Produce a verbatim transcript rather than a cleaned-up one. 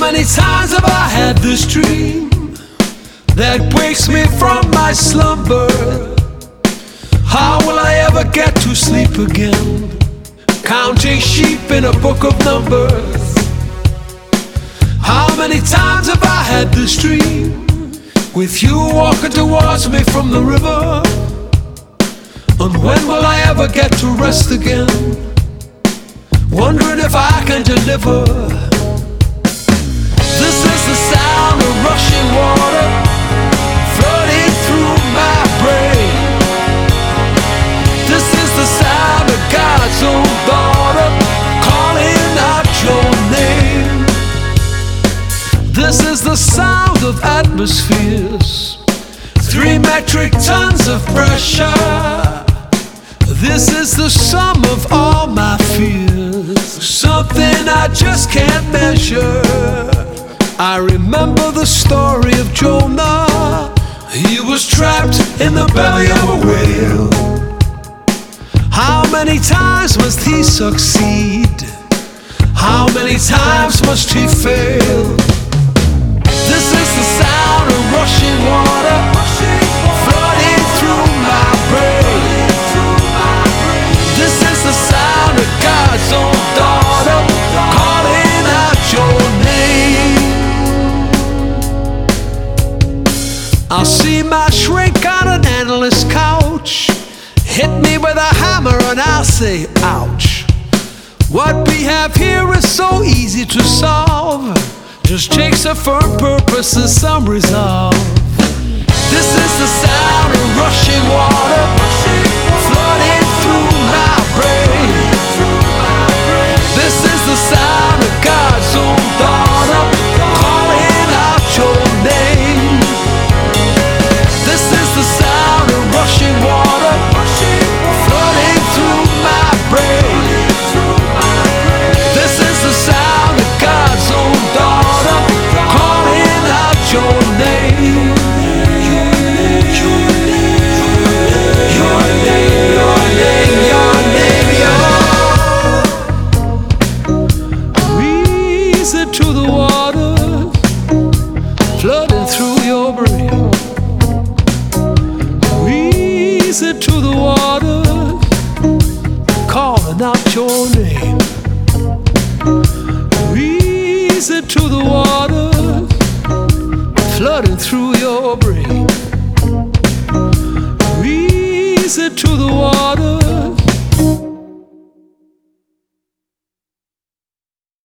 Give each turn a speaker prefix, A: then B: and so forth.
A: many times have I had this dream that wakes me from my slumber? How will I ever get to sleep again, counting sheep in a book of numbers? How many times have I had this dream, with you walking towards me from the river? And when will I ever get to rest again, wondering if I can deliver? This is the sound of rushing water flooding through my brain. This is the sound of God's own daughter calling out your name. This is the sound of atmospheres, three metric tons of pressure. This is the sum of all my fears, something I just can't measure. I remember the story of Jonah. He was trapped in the belly of a whale. How many times must he succeed? How many times must he fail? This is the sound of rushing water flooding through my brain. This is the sound of God's own daughter calling out your name. I'll see my shrink on an endless couch, hit me with a hammer and I'll say ouch. What we have here is so easy to solve, just takes a firm purpose and some resolve. This is the sound of rushing water flooding through my brain. This is the sound of God's own daughter calling out your name. This is the sound of rushing water flooding through my brain. This is the sound of God's own daughter calling out your name. To the waters flooding through your brain. Easy to the waters calling out your name. Easy to the waters flooding through your brain. Easy to the waters